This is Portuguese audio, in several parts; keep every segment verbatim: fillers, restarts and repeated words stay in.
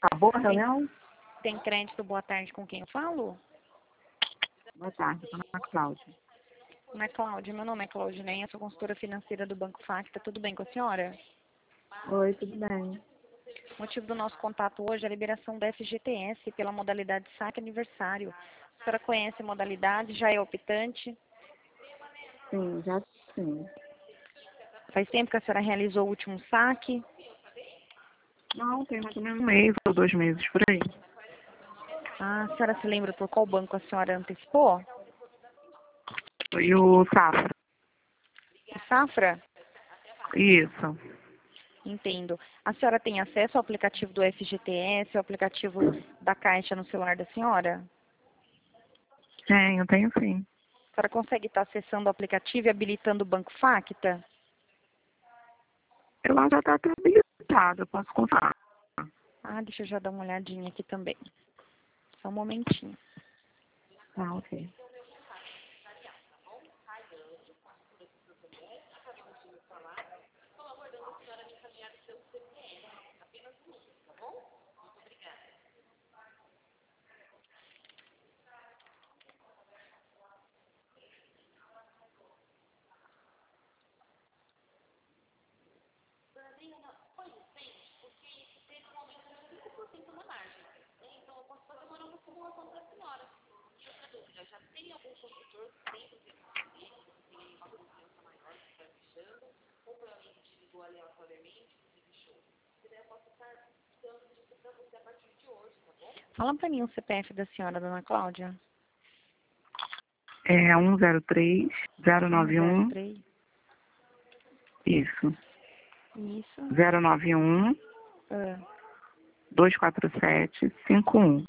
Acabou a Tem, reunião? tem crédito, boa tarde, com quem eu falo? Boa tarde, dona Cláudia. Ana Cláudia, meu nome é Claudineia, sou consultora financeira do Banco Facta, tudo bem com a senhora? Oi, tudo bem? O motivo do nosso contato hoje é a liberação da F G T S pela modalidade saque aniversário. A senhora conhece a modalidade, já é optante? Sim, já sim. Faz tempo que a senhora realizou o último saque? Não, tem mais ou menos um mês ou dois meses por aí. Ah, a senhora se lembra por qual banco a senhora antecipou? Foi o Safra. O Safra? Isso. Entendo. A senhora tem acesso ao aplicativo do F G T S, ao aplicativo da Caixa no celular da senhora? Tenho, tenho sim. A senhora consegue estar acessando o aplicativo e habilitando o Banco Facta? Eu acho que já está até habilitado, eu posso contar. Ah, deixa eu já dar uma olhadinha aqui também. Só um momentinho. Ah, ok. Fala pra mim o C P F da senhora, dona Cláudia. É um zero três, zero um nove zero um, três. isso. Isso. zero nove um, Ah, dois quatro sete, cinco um.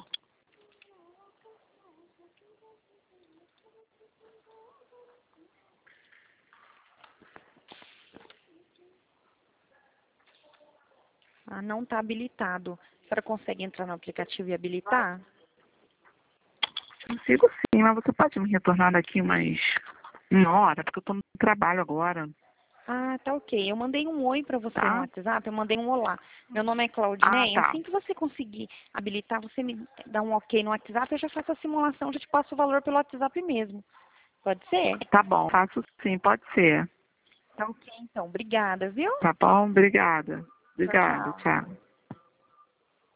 ah, não está habilitado. A senhora consegue entrar no aplicativo e habilitar? Consigo sim, mas você pode me retornar daqui mais uma hora, porque eu estou no trabalho agora, Ah, tá ok. Eu mandei um oi para você no tá? WhatsApp, eu mandei um olá. Meu nome é Ah, Claudineia. tá. Assim que você conseguir habilitar, você me dá um ok no WhatsApp, eu já faço a simulação, já te passo o valor pelo WhatsApp mesmo. Pode ser? Tá bom, faço sim, pode ser. Tá ok, então. Obrigada, viu? Tá bom? Obrigada. Tchau, Obrigada, tchau. tchau.